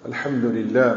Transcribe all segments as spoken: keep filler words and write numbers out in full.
الحمد لله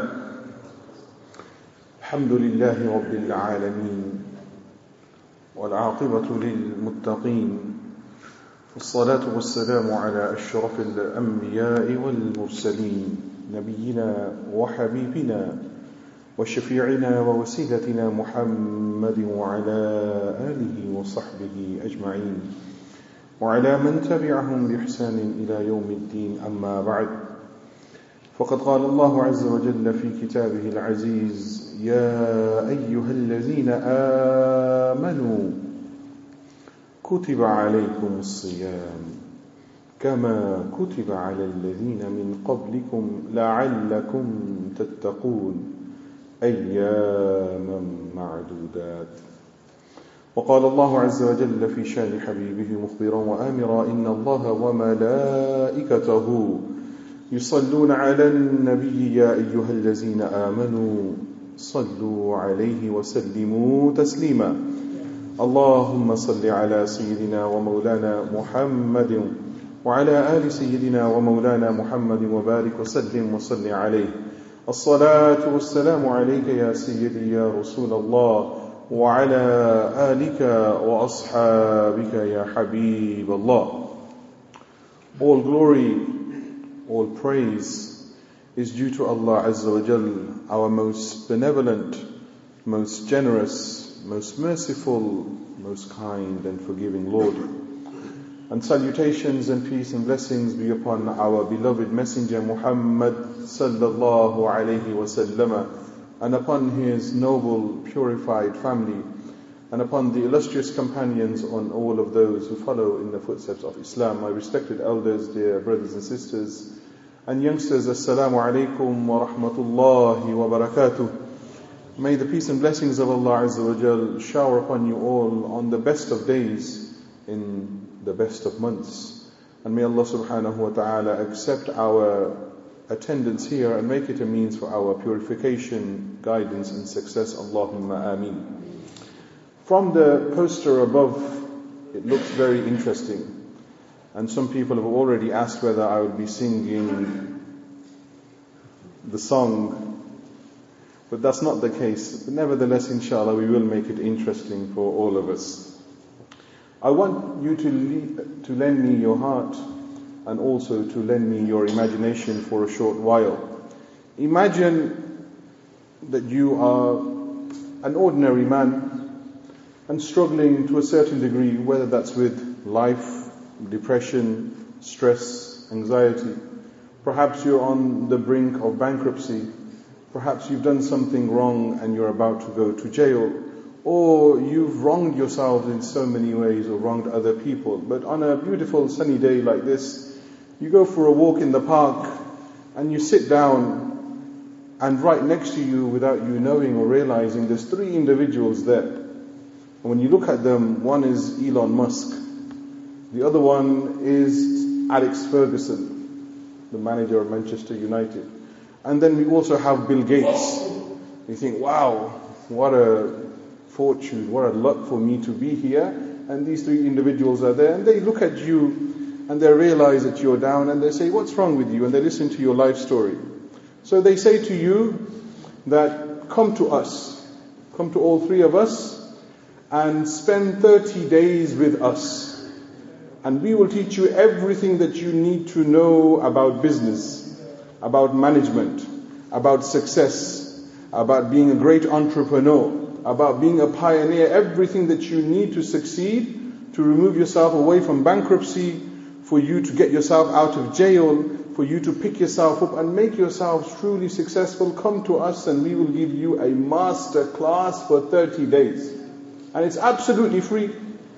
الحمد لله رب العالمين والعاقبة للمتقين والصلاة والسلام على أشرف الأنبياء والمرسلين نبينا وحبيبنا وشفيعنا ووسيلتنا محمد وعلى آله وصحبه أجمعين وعلى من تبعهم بإحسان إلى يوم الدين أما بعد فقد قال الله عز وجل في كتابه العزيز يا أيها الذين آمنوا كتب عليكم الصيام كما كتب على الذين من قبلكم لعلكم تتقون أياما معدودات وقال الله عز وجل في شان حبيبه مخبرا وآمرا إن الله وملائكته يصلون على النبي يا أيها الذين آمنوا صلوا عليه وسلموا تسليما اللهم صل على سيدنا ومولانا محمد وعلى آل سيدنا ومولانا محمد وبارك وسلم وصل عليه الصلاة والسلام عليك يا سيدي يا رسول الله وعلى آلك وأصحابك يا حبيب الله. All glory, all praise is due to Allah Azza wa Jal, our most benevolent, most generous, most merciful, most kind and forgiving Lord. And salutations and peace and blessings be upon our beloved Messenger Muhammad sallallahu alayhi wa sallam, and upon his noble, purified family, and upon the illustrious companions, on all of those who follow in the footsteps of Islam. My respected elders, dear brothers and sisters, and youngsters, Assalamu alaikum wa rahmatullahi wa barakatuh. May the peace and blessings of Allah Azza wa Jal shower upon you all on the best of days, in the best of months. And may Allah subhanahu wa ta'ala accept our attendance here and make it a means for our purification, guidance and success. Allahumma ameen. From the poster above, it looks very interesting. And some people have already asked whether I would be singing the song. But that's not the case. But nevertheless, inshallah, we will make it interesting for all of us. I want you to, lead, to lend me your heart and also to lend me your imagination for a short while. Imagine that you are an ordinary man and struggling to a certain degree, whether that's with life, depression, stress, anxiety. Perhaps you're on the brink of bankruptcy. Perhaps you've done something wrong and you're about to go to jail. Or you've wronged yourself in so many ways or wronged other people. But on a beautiful sunny day like this, you go for a walk in the park and you sit down, and right next to you, without you knowing or realizing, there's three individuals there. And when you look at them, one is Elon Musk. The other one is Alex Ferguson, the manager of Manchester United. And then we also have Bill Gates. You think, wow, what a fortune, what a luck for me to be here. And these three individuals are there, and they look at you and they realize that you're down, and they say, what's wrong with you? And they listen to your life story. So they say to you that, come to us, come to all three of us, and spend thirty days with us. And we will teach you everything that you need to know about business, about management, about success, about being a great entrepreneur, about being a pioneer, everything that you need to succeed, to remove yourself away from bankruptcy, for you to get yourself out of jail, for you to pick yourself up and make yourselves truly successful. Come to us and we will give you a master class for thirty days. And it's absolutely free.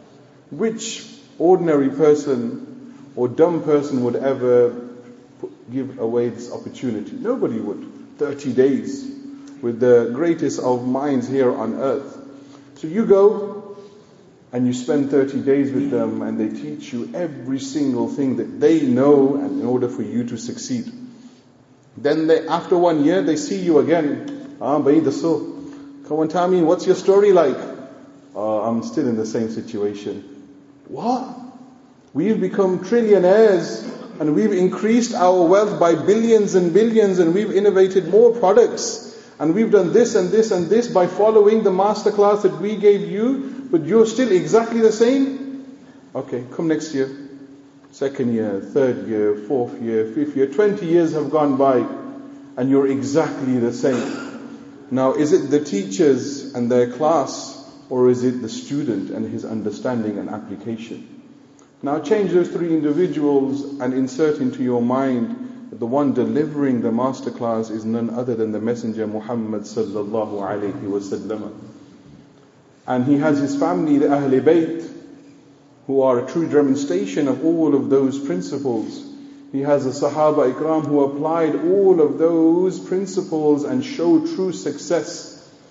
Which ordinary person or dumb person would ever give away this opportunity? Nobody would. thirty days with the greatest of minds here on earth. So you go and you spend thirty days with them, and they teach you every single thing that they know, and in order for you to succeed. Then they, after one year, they see you again. Ah, bhai daso, come on, tell me, what's your story like? Uh, I'm still in the same situation. What? We've become trillionaires and we've increased our wealth by billions and billions, and we've innovated more products, and we've done this and this and this by following the masterclass that we gave you, but you're still exactly the same? Okay, come next year. Second year, third year, fourth year, fifth year, twenty years have gone by, and you're exactly the same. Now, is it the teachers and their class, or is it the student and his understanding and application? Now change those three individuals and insert into your mind that the one delivering the masterclass is none other than the Messenger Muhammad sallallahu alayhi wasallam. And he has his family, the Ahl Bayt, who are a true demonstration of all of those principles. He has the Sahaba Ikram who applied all of those principles and showed true success.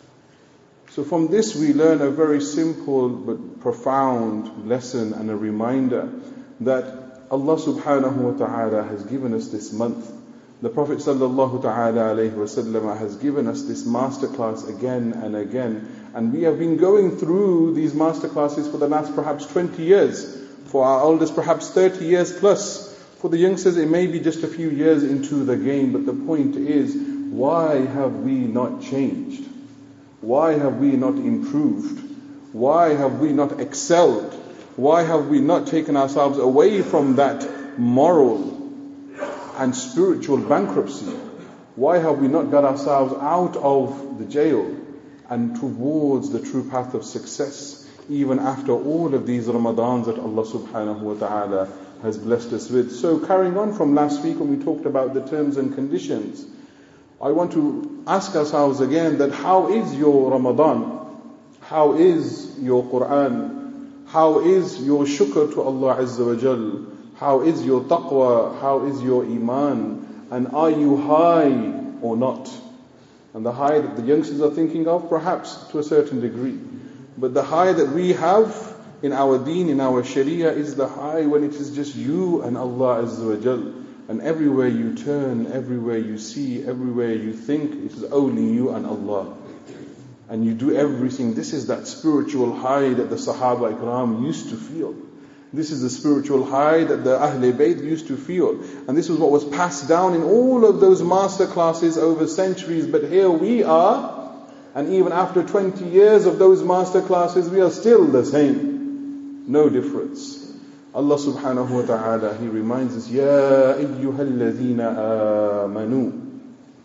So from this we learn a very simple but profound lesson and a reminder that Allah subhanahu wa ta'ala has given us this month. The Prophet sallallahu ta'ala alayhi wa sallam has given us this masterclass again and again. And we have been going through these masterclasses for the last perhaps twenty years. For our elders perhaps thirty years plus. For the youngsters it may be just a few years into the game. But the point is, why have we not changed? Why have we not improved? Why have we not excelled? Why have we not taken ourselves away from that moral and spiritual bankruptcy? Why have we not got ourselves out of the jail and towards the true path of success, even after all of these Ramadans that Allah subhanahu wa ta'ala has blessed us with? So carrying on from last week when we talked about the terms and conditions, I want to ask ourselves again that how is your Ramadan? How is your Quran? How is your shukr to Allah Azza wa Jal? How is your taqwa? How is your iman? And are you high or not? And the high that the youngsters are thinking of, perhaps to a certain degree. But the high that we have in our deen, in our sharia, is the high when it is just you and Allah Azza wa Jal. And everywhere you turn, everywhere you see, everywhere you think, it is only you and Allah. And you do everything. This is that spiritual high that the Sahaba Ikram used to feel. This is the spiritual high that the Ahl Bayt used to feel. And this was what was passed down in all of those master classes over centuries. But here we are, and even after twenty years of those master classes, we are still the same. No difference. Allah subhanahu wa ta'ala, He reminds us, Ya ayyuhal ladhina amanu.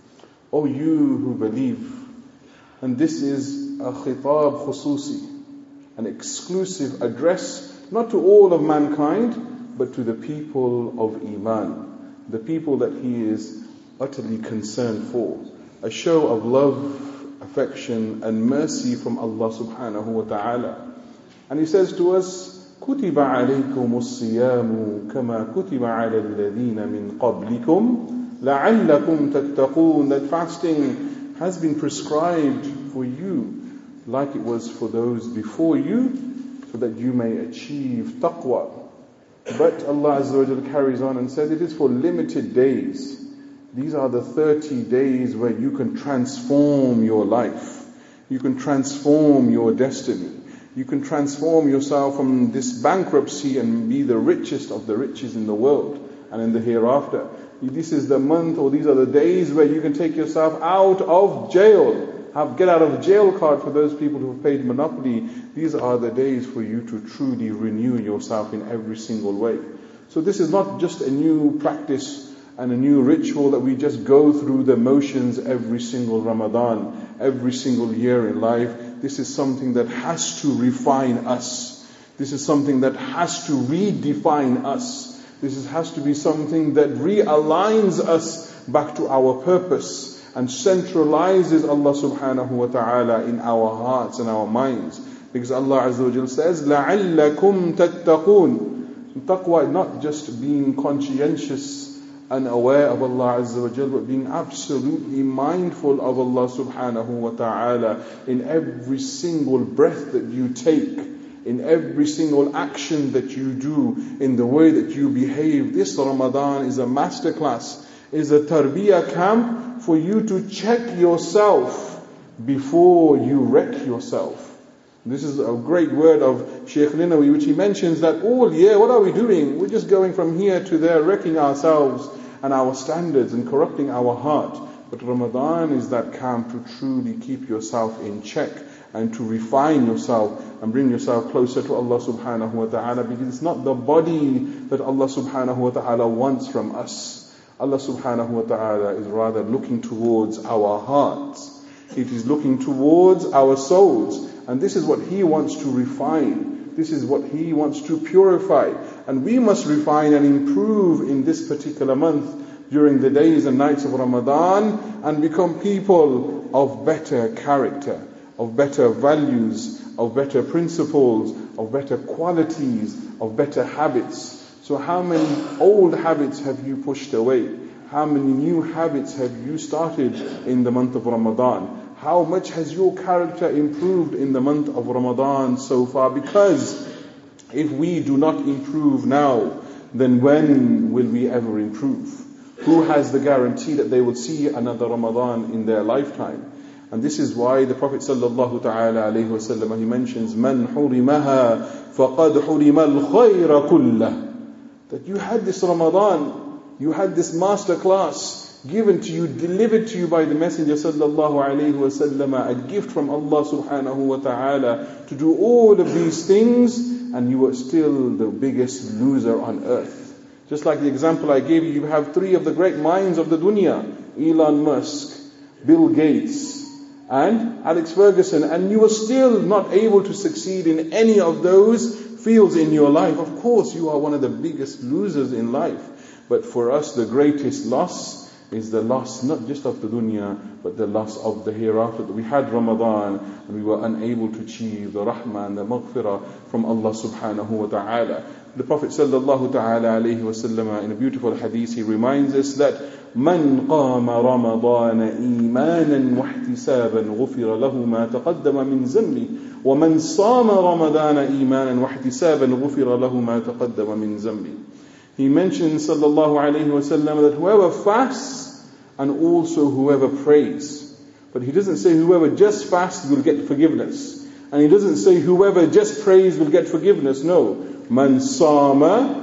O you who believe. And this is a khitab khususi, an exclusive address, not to all of mankind, but to the people of Iman, the people that He is utterly concerned for. A show of love, affection and mercy from Allah subhanahu wa ta'ala. And He says to us, كُتِبَ عَلَيْكُمُ الصِّيَامُ كَمَا كُتِبَ عَلَى الَّذِينَ مِنْ قَبْلِكُمْ لَعَلَّكُمْ تَتَّقُونَ. That fasting has been prescribed for you like it was for those before you, so that you may achieve taqwa. But Allah Azza wa Jalla carries on and says it is for limited days. These are the thirty days where you can transform your life. You can transform your destiny. You can transform yourself from this bankruptcy and be the richest of the riches in the world and in the hereafter. This is the month, or these are the days where you can take yourself out of jail. Have get out of jail card for those people who have paid monopoly. These are the days for you to truly renew yourself in every single way. So this is not just a new practice and a new ritual that we just go through the motions every single Ramadan, every single year in life. This is something that has to refine us. This is something that has to redefine us. This is, has to be something that realigns us back to our purpose and centralizes Allah subhanahu wa ta'ala in our hearts and our minds. Because Allah Azza wa Jalla says, لَعَلَّكُمْ تَتَّقُونَ. Taqwa is not just being conscientious and aware of Allah Azza wa Jalla, but being absolutely mindful of Allah subhanahu wa ta'ala in every single breath that you take, in every single action that you do, in the way that you behave. This Ramadan is a masterclass, is a tarbiyah camp for you to check yourself before you wreck yourself. This is a great word of Shaykh Linawi, which he mentions that all year, what are we doing? We're just going from here to there, wrecking ourselves and our standards and corrupting our heart. But Ramadan is that camp to truly keep yourself in check and to refine yourself and bring yourself closer to Allah subhanahu wa ta'ala, because it's not the body that Allah subhanahu wa ta'ala wants from us. Allah subhanahu wa ta'ala is rather looking towards our hearts. It is looking towards our souls. And this is what He wants to refine. This is what He wants to purify. And we must refine and improve in this particular month during the days and nights of Ramadan and become people of better character, of better values, of better principles, of better qualities, of better habits. So how many old habits have you pushed away? How many new habits have you started in the month of Ramadan? How much has your character improved in the month of Ramadan so far? Because if we do not improve now, then when will we ever improve? Who has the guarantee that they will see another Ramadan in their lifetime? And this is why the Prophet sallallahu ta'ala alayhi wa sallam, he mentions, مَنْ حُرِمَهَا فَقَدْ حُرِمَ الْخَيْرَ كُلَّهُ. That you had this Ramadan, you had this master class given to you, delivered to you by the Messenger sallallahu alayhi wa sallam, a gift from Allah subhanahu wa ta'ala to do all of these things, and you were still the biggest loser on earth. Just like the example I gave you, you have three of the great minds of the dunya, Elon Musk, Bill Gates, and Alex Ferguson, and you were still not able to succeed in any of those fields in your life. Of course, you are one of the biggest losers in life. But for us, the greatest loss is the loss not just of the dunya, but the loss of the hereafter. We had Ramadan and we were unable to achieve the rahmah and the maghfirah from Allah subhanahu wa ta'ala. The Prophet sallallahu ta'ala alayhi wa sallam, in a beautiful hadith, he reminds us that من قام رمضان إيمانا واحتسابا غفر له ما تقدم من ذنبه ومن صام رمضان إيمانا واحتسابا غفر له ما تقدم من ذنبه. He mentions sallallahu alayhi wa sallam that whoever fasts and also whoever prays. But he doesn't say whoever just fasts will get forgiveness. And he doesn't say whoever just prays will get forgiveness. No. من صام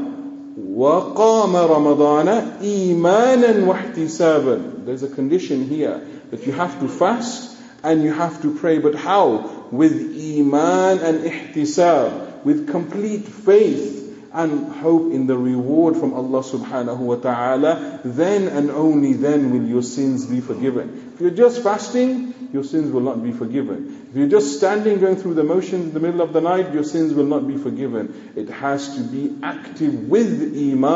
وَقَامَ رَمَضَانَ إِيمَانًا وَاحْتِسَابًا. There's a condition here that you have to fast and you have to pray. But how? With iman and ihtisab, with complete faith and hope in the reward from Allah subhanahu wa ta'ala. Then and only then will your sins be forgiven. If you're just fasting, your sins will not be forgiven. If you're just standing going through the motions in the middle of the night, your sins will not be forgiven. It has to be active with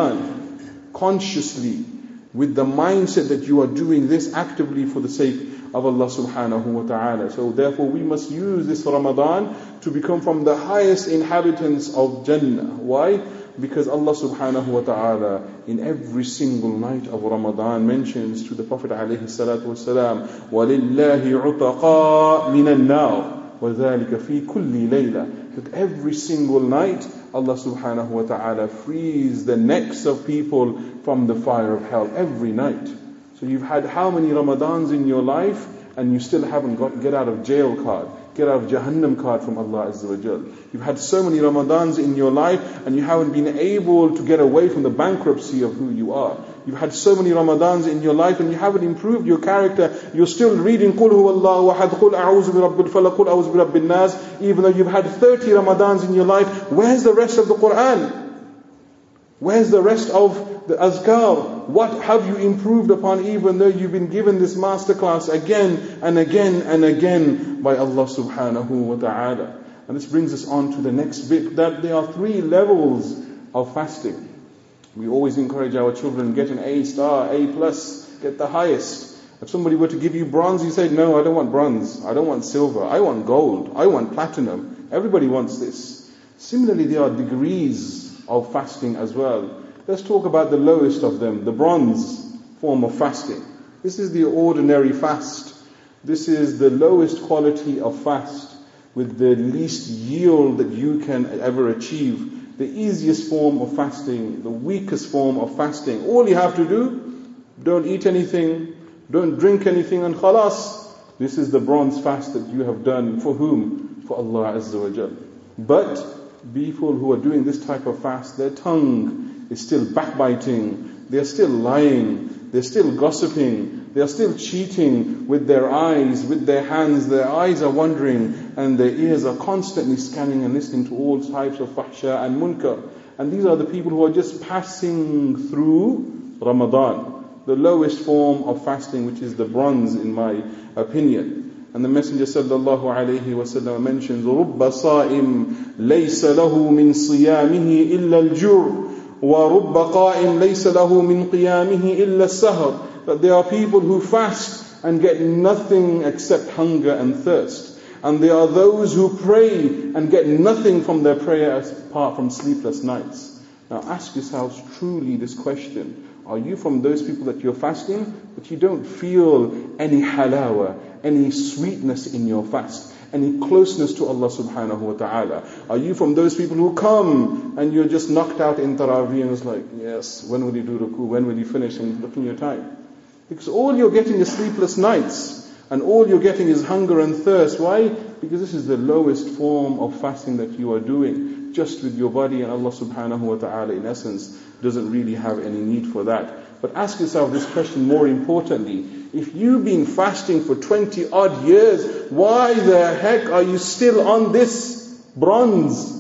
iman, consciously, with the mindset that you are doing this actively for the sake of Allah subhanahu wa ta'ala. So therefore we must use this Ramadan to become from the highest inhabitants of Jannah. Why? Because Allah subhanahu wa ta'ala in every single night of Ramadan mentions to the Prophet alayhi salatu wasalam, وَلِلَّهِ عُتَقَاء مِنَ النَّارِ وَذَلِكَ فِي كُلِّ لَيْلَةٍ. That every single night Allah subhanahu wa ta'ala frees the necks of people from the fire of hell. Every night. So you've had how many Ramadans in your life and you still haven't got get out of jail card, get out of Jahannam card from Allah Azza wa Jal. You've had so many Ramadans in your life and you haven't been able to get away from the bankruptcy of who you are. You've had so many Ramadans in your life and you haven't improved your character. You're still reading قُلْ هُوَ اللَّهُ أَحَدٌ قُلْ أَعُوذُ بِرَبِّ الْفَلَقِ قُلْ أَعُوذُ بِرَبِّ النَّاسِ. Even though you've had thirty Ramadans in your life, where's the rest of the Qur'an? Where's the rest of the azkar? What have you improved upon, even though you've been given this masterclass again and again and again by Allah subhanahu wa ta'ala? And this brings us on to the next bit, that there are three levels of fasting. We always encourage our children, get an A star, A plus, get the highest. If somebody were to give you bronze, you say, no, I don't want bronze, I don't want silver, I want gold, I want platinum. Everybody wants this. Similarly, there are degrees of fasting as well. Let's talk about the lowest of them, the bronze form of fasting. This is the ordinary fast. This is the lowest quality of fast, with the least yield that you can ever achieve. The easiest form of fasting, the weakest form of fasting. All you have to do, don't eat anything, don't drink anything, and khalas. This is the bronze fast that you have done for whom? for Allah Azza wa Jal. But people who are doing this type of fast, their tongue is still backbiting, they're still lying, they're still gossiping, they're still cheating with their eyes, with their hands. Their eyes are wandering and their ears are constantly scanning and listening to all types of fahsha and munkar. And these are the people who are just passing through Ramadan, the lowest form of fasting, which is the bronze in my opinion. And the Messenger sallallahu alayhi wa sallam mentions, رُبَّ صَائِمٍ لَيْسَ لَهُ مِنْ صِيَامِهِ إِلَّا الْجُوعُ وَرُبَّ قَائِمٍ لَيْسَ لَهُ مِنْ قِيَامِهِ إِلَّا السَّهْرُ. That there are people who fast and get nothing except hunger and thirst. And there are those who pray and get nothing from their prayer apart from sleepless nights. Now ask yourselves truly this question. Are you from those people that you're fasting, but you don't feel any halawa, any sweetness in your fast, any closeness to Allah subhanahu wa ta'ala? Are you from those people who come and you're just knocked out in Taraweeh and it's like, yes, when will you do ruku, when will you finish, and look in your time? Because all you're getting is sleepless nights. And all you're getting is hunger and thirst. Why? Because this is the lowest form of fasting that you are doing. Just with your body, and Allah subhanahu wa ta'ala in essence doesn't really have any need for that. But ask yourself this question more importantly. If you've been fasting for twenty odd years, why the heck are you still on this bronze?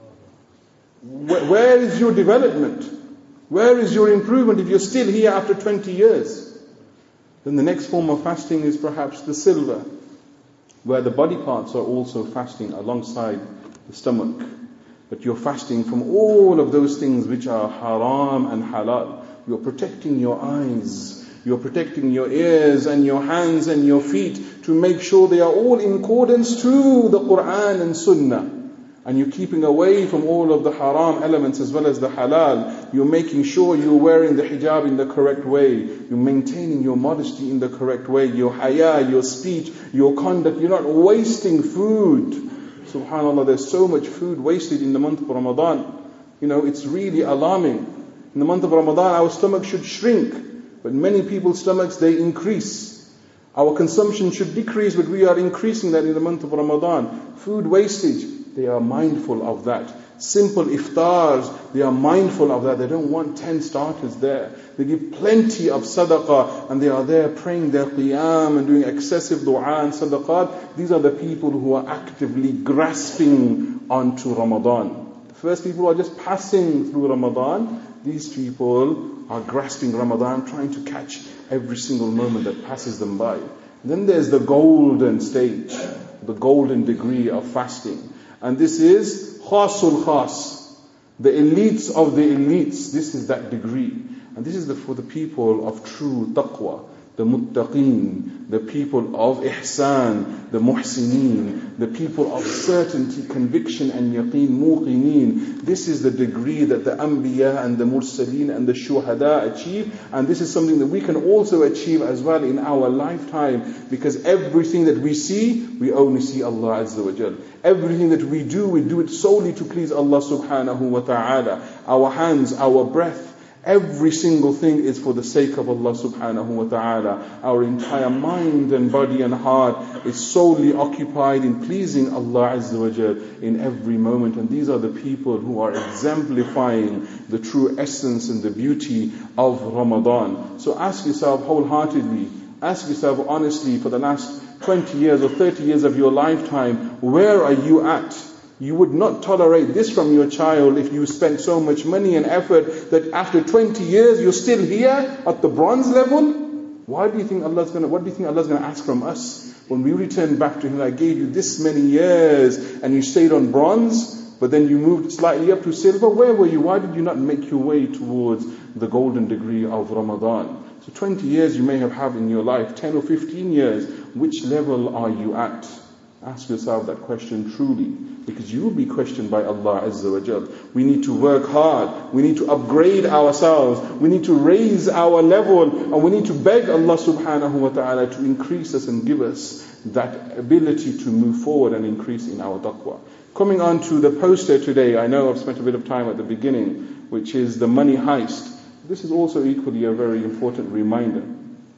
Where is your development? Where is your improvement if you're still here after twenty years? Then the next form of fasting is perhaps the silver, where the body parts are also fasting alongside the stomach. But you're fasting from all of those things which are haram and halal. You're protecting your eyes, you're protecting your ears and your hands and your feet to make sure they are all in accordance to the Quran and Sunnah. And you're keeping away from all of the haram elements as well as the halal. You're making sure you're wearing the hijab in the correct way. You're maintaining your modesty in the correct way. Your haya, your speech, your conduct. You're not wasting food. SubhanAllah, there's so much food wasted in the month of Ramadan. You know, it's really alarming. In the month of Ramadan, our stomach should shrink. But many people's stomachs, they increase. Our consumption should decrease, but we are increasing that in the month of Ramadan. Food wastage. They are mindful of that. Simple iftars, they are mindful of that. They don't want ten starters there. They give plenty of sadaqah and they are there praying their qiyam and doing excessive dua and sadaqat. These are the people who are actively grasping onto Ramadan. The first people who are just passing through Ramadan, these people are grasping Ramadan, trying to catch every single moment that passes them by. And then there's the golden stage, the golden degree of fasting. And this is khasul khas, the elites of the elites. This is that degree. And this is the, for the people of true taqwa, the muttaqeen, the people of ihsan, the muhsineen, the people of certainty, conviction and yaqeen, muqineen. This is the degree that the anbiya and the mursaleen and the shuhada achieve. And this is something that we can also achieve as well in our lifetime. Because everything that we see, we only see Allah Azza wa Jal. Everything that we do, we do it solely to please Allah subhanahu wa ta'ala. Our hands, our breath, every single thing is for the sake of Allah subhanahu wa ta'ala. Our entire mind and body and heart is solely occupied in pleasing Allah Azza wa Jal in every moment. And these are the people who are exemplifying the true essence and the beauty of Ramadan. So ask yourself wholeheartedly, ask yourself honestly, for the last twenty years or thirty years of your lifetime, where are you at? You would not tolerate this from your child if you spent so much money and effort that after twenty years you're still here at the bronze level. Why do you think Allah's gonna, what do you think Allah's going to ask from us? When we return back to Him, I gave you this many years and you stayed on bronze, but then you moved slightly up to silver. Where were you? Why did you not make your way towards the golden degree of Ramadan? So twenty years you may have had in your life, ten or fifteen years. Which level are you at? Ask yourself that question truly, because you will be questioned by Allah Azza wa Jal. We need to work hard. We need to upgrade ourselves. We need to raise our level. And we need to beg Allah subhanahu wa ta'ala to increase us and give us that ability to move forward and increase in our taqwa. Coming on to the poster today, I know I've spent a bit of time at the beginning, which is the money heist. This is also equally a very important reminder.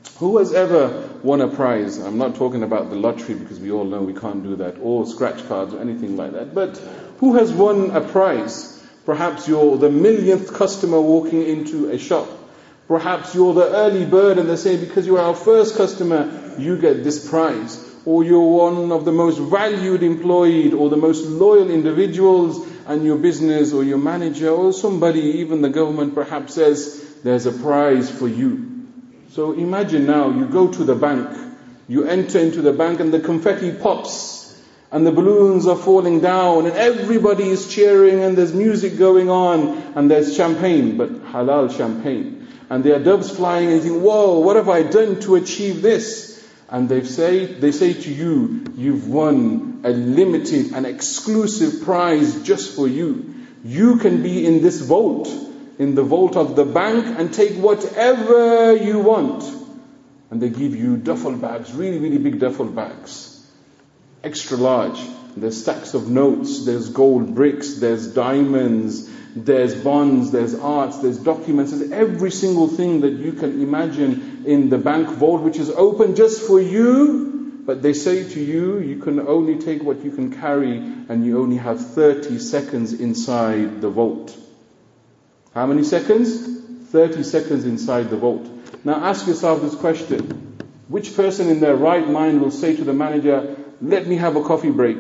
Who has ever won a prize? I'm not talking about the lottery because we all know we can't do that, or scratch cards or anything like that. But who has won a prize? Perhaps you're the millionth customer walking into a shop. Perhaps you're the early bird and they say, because you're our first customer, you get this prize. Or you're one of the most valued employed or the most loyal individuals, and your business or your manager or somebody, even the government perhaps says, there's a prize for you. So imagine now, you go to the bank, you enter into the bank and the confetti pops and the balloons are falling down and everybody is cheering and there's music going on and there's champagne, but halal champagne. And there are doves flying and you think, whoa, what have I done to achieve this? And they say, they say to you, you've won a limited and exclusive prize just for you. You can be in this vault, in the vault of the bank, and take whatever you want. And they give you duffel bags, really, really big duffel bags, extra large. There's stacks of notes, there's gold bricks, there's diamonds, there's bonds, there's arts, there's documents, there's every single thing that you can imagine in the bank vault, which is open just for you. But they say to you, you can only take what you can carry, and you only have thirty seconds inside the vault. How many seconds? thirty seconds inside the vault. Now ask yourself this question. Which person in their right mind will say to the manager, let me have a coffee break.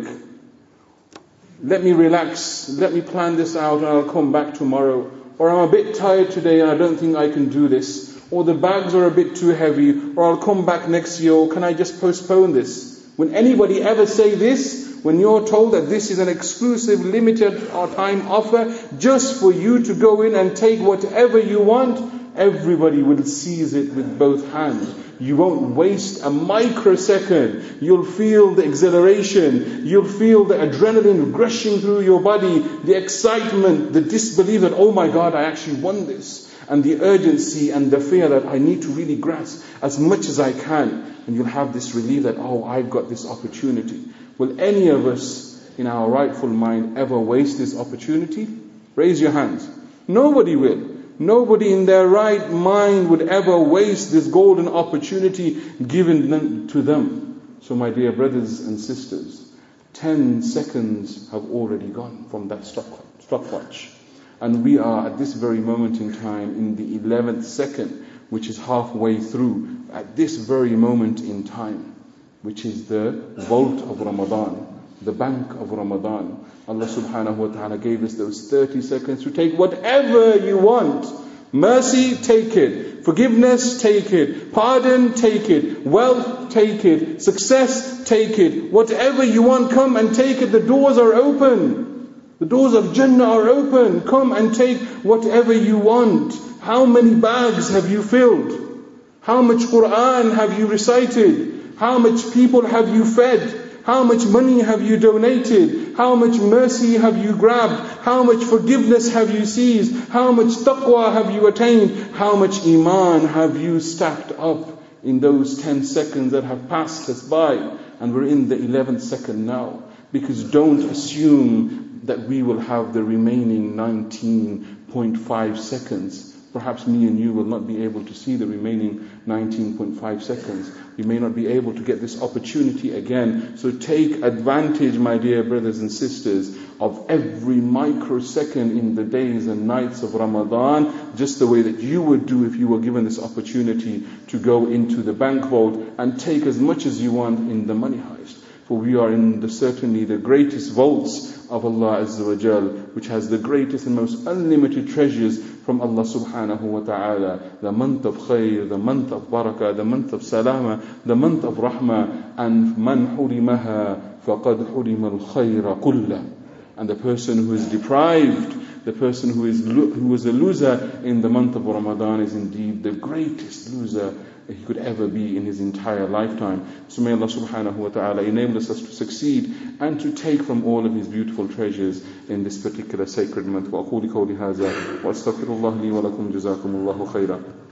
Let me relax. Let me plan this out and I'll come back tomorrow. Or I'm a bit tired today and I don't think I can do this. Or the bags are a bit too heavy. Or I'll come back next year. Or can I just postpone this? When anybody ever say this, when you're told that this is an exclusive, limited time offer just for you to go in and take whatever you want, everybody will seize it with both hands. You won't waste a microsecond. You'll feel the exhilaration. You'll feel the adrenaline rushing through your body, the excitement, the disbelief that, oh my God, I actually won this. And the urgency and the fear that I need to really grasp as much as I can. And you'll have this relief that, oh, I've got this opportunity. Will any of us in our rightful mind ever waste this opportunity? Raise your hands. Nobody will. Nobody in their right mind would ever waste this golden opportunity given them, to them. So my dear brothers and sisters, ten seconds have already gone from that stopwatch. And we are at this very moment in time in the eleventh second, which is halfway through, at this very moment in time, which is the vault of Ramadan, the bank of Ramadan. Allah subhanahu wa ta'ala gave us those thirty seconds to take whatever you want. Mercy, take it. Forgiveness, take it. Pardon, take it. Wealth, take it. Success, take it. Whatever you want, come and take it. The doors are open. The doors of Jannah are open. Come and take whatever you want. How many bags have you filled? How much Quran have you recited? How much people have you fed? How much money have you donated? How much mercy have you grabbed? How much forgiveness have you seized? How much taqwa have you attained? How much iman have you stacked up in those ten seconds that have passed us by? And we're in the eleventh second now. Because don't assume that we will have the remaining nineteen point five seconds. Perhaps me and you will not be able to see the remaining nineteen point five seconds. We may not be able to get this opportunity again. So take advantage, my dear brothers and sisters, of every microsecond in the days and nights of Ramadan, just the way that you would do if you were given this opportunity to go into the bank vault and take as much as you want in the money heist. For we are in the certainly the greatest vaults of Allah Azza wa Jal, which has the greatest and most unlimited treasures from Allah subhanahu wa ta'ala. The month of khair, the month of barakah, the month of salama, the month of rahmah. And man hurimaha faqad hurima al-khayra kulla. And the person who is deprived, the person who is who is a loser in the month of Ramadan is indeed the greatest loser he could ever be in his entire lifetime. So may Allah subhanahu wa ta'ala enable us to succeed and to take from all of his beautiful treasures in this particular sacred month. وأقول قولي هذا وأستغفر الله لي ولكم جزاكم الله خيرا.